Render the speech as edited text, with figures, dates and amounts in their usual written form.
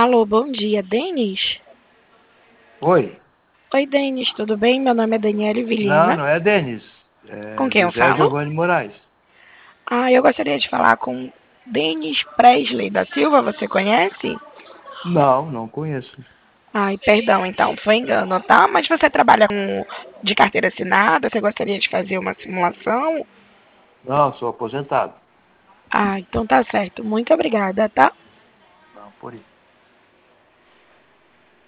Alô, bom dia, Denis? Oi. Oi, Denis, tudo bem? Meu nome é Daniele Não, Vilhena. não é Denis. Com É quem eu José falo? Giovanni Moraes. Eu gostaria de falar com Denis Presley da Silva, você conhece? Não, não conheço. Ai, perdão, então, foi engano, tá? Mas você trabalha de carteira assinada? Você gostaria de fazer uma simulação? Não, sou aposentado. Então tá certo. Muito obrigada, tá? Não, por isso.